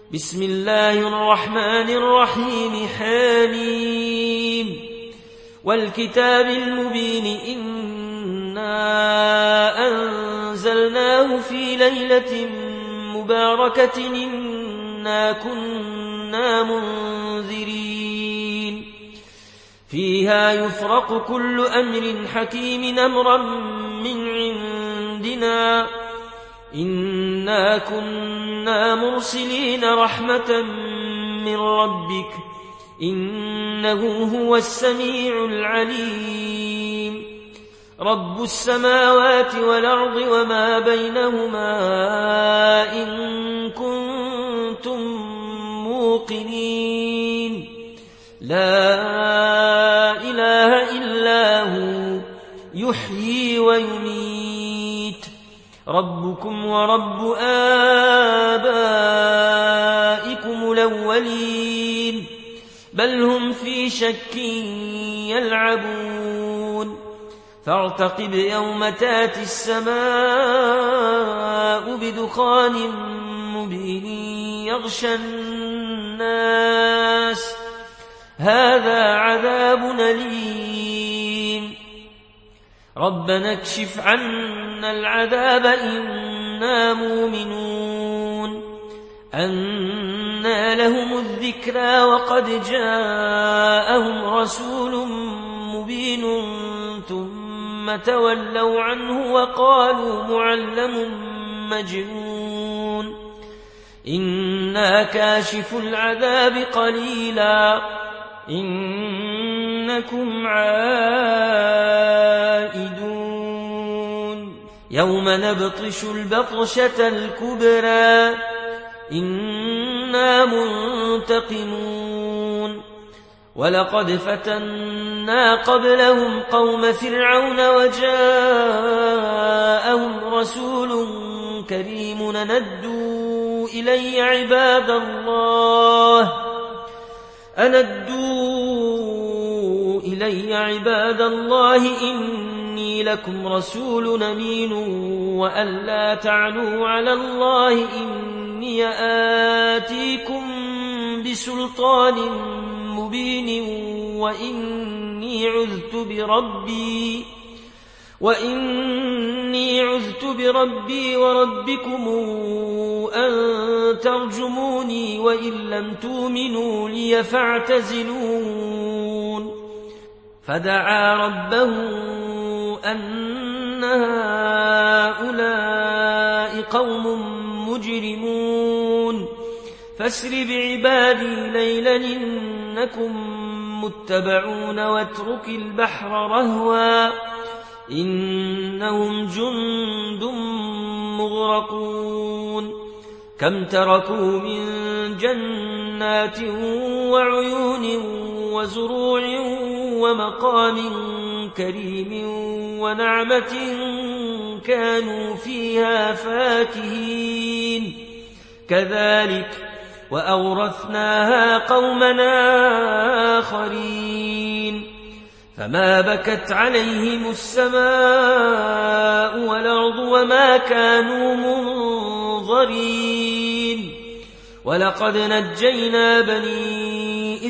بسم الله الرحمن الرحيم حميم والكتاب المبين إنا أنزلناه في ليلة مباركة إنا كنا منذرين فيها يفرق كل أمر حكيم أمرا من عندنا إنا كنا مرسلين رحمة من ربك إنه هو السميع العليم رب السماوات والأرض وما بينهما إن كنتم موقنين لا إله إلا هو يحيي ويميت ربكم ورب آبائكم الأولين بل هم في شك يلعبون فارتقب يوم تاتي السماء بدخان مبين يغشى الناس هذا عذاب أليم ربنا اكشف عنا العذاب إنا مؤمنون أنى لهم الذكرى وقد جاءهم رسول مبين ثم تولوا عنه وقالوا معلم مجنون إنا كاشف العذاب قليلا إنكم عائدون يوم نبطش البطشة الكبرى إنا منتقمون ولقد فتنا قبلهم قوم فرعون وجاءهم رسول كريم ندوا إلي عباد الله إني لكم رسول أمين وأن لا تعلوا على الله إني آتيكم بسلطان مبين وإني عذت بربي وربكم أن ترجموني وإن لم تؤمنوا لي فاعتزلون فدعا ربه أن هؤلاء قوم مجرمون فاسر بعبادي ليلا إنكم متبعون واترك البحر رهوا إنهم جند مغرقون كم تركوا من جنات وعيون وزروع ومقام كريم ونعمة كانوا فيها فاكهين كذلك وأورثناها قومنا آخرين فما بكت عليهم السماء والأرض وما كانوا منظرين ولقد نجينا بني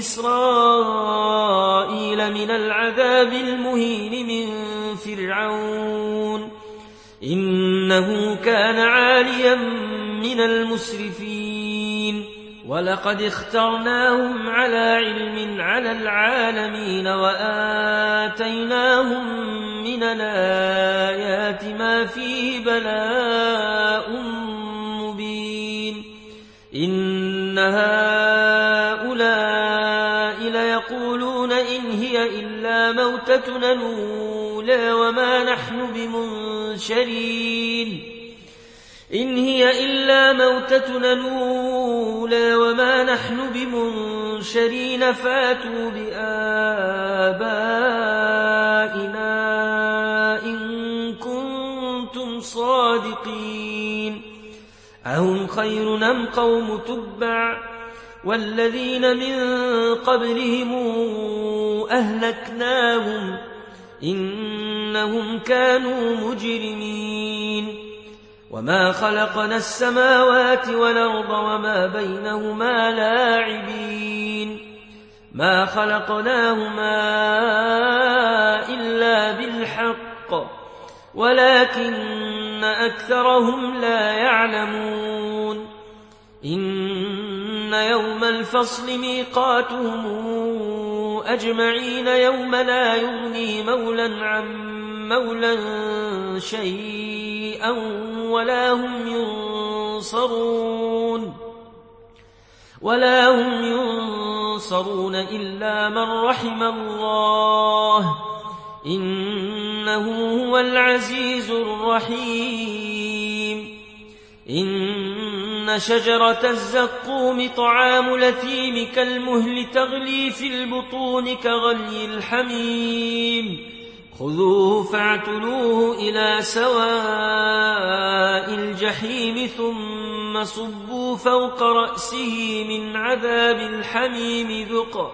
إسرائيل من العذاب المهين من فرعون إنه كان عاليا من المسرفين ولقد اخترناهم على علم على العالمين وآتيناهم من الآيات ما فيه بلاء مبين إن هؤلاء ليقولون إن هي إلا موتتنا الأولى وما نحن بمنشرين فاتوا بآبائنا إن كنتم صادقين أهم خير أم قوم تبع والذين من قبلهم أهلكناهم إنهم كانوا مجرمين وما خلقنا السماوات والأرض وما بينهما لاعبين ما خلقناهما إلا بالحق ولكن أكثرهم لا يعلمون إن يوم الفصل ميقاتهم أجمعين يوم لا يغني مولى عن مولى شيئا ولا هم ينصرون إلا من رحم الله إنه هو العزيز الرحيم إن شجرة الزقوم طعام الأثيم كالمهل تغلي في البطون كغلي الحميم خذوه فاعتلوه إلى سواء الجحيم ثم صبوا فوق رأسه من عذاب الحميم ذق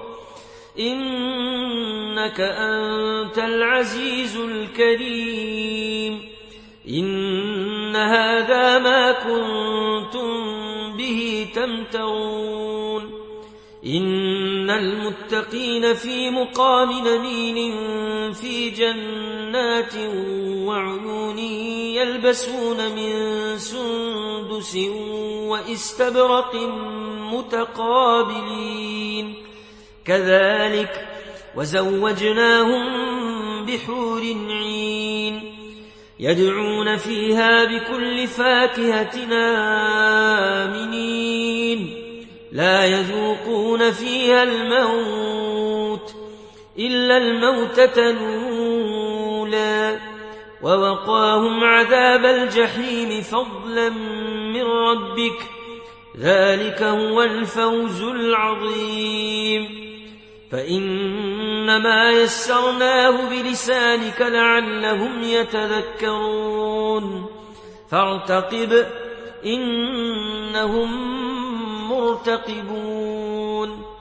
إنك أنت العزيز الكريم إن هذا ما كنتم به تمترون إن المتقين في مقام أمين في جنات وعيون يلبسون من سندس واستبرق متقابلين كذلك وزوجناهم بحور عين يدعون فيها بكل فاكهة آمنين لا يذوقون فيها الموت إلا الموتة الأولى ووقاهم عذاب الجحيم فضلا من ربك ذلك هو الفوز العظيم فإنما يسرناه بلسانك لعلهم يتذكرون فارتقب إنهم مرتقبون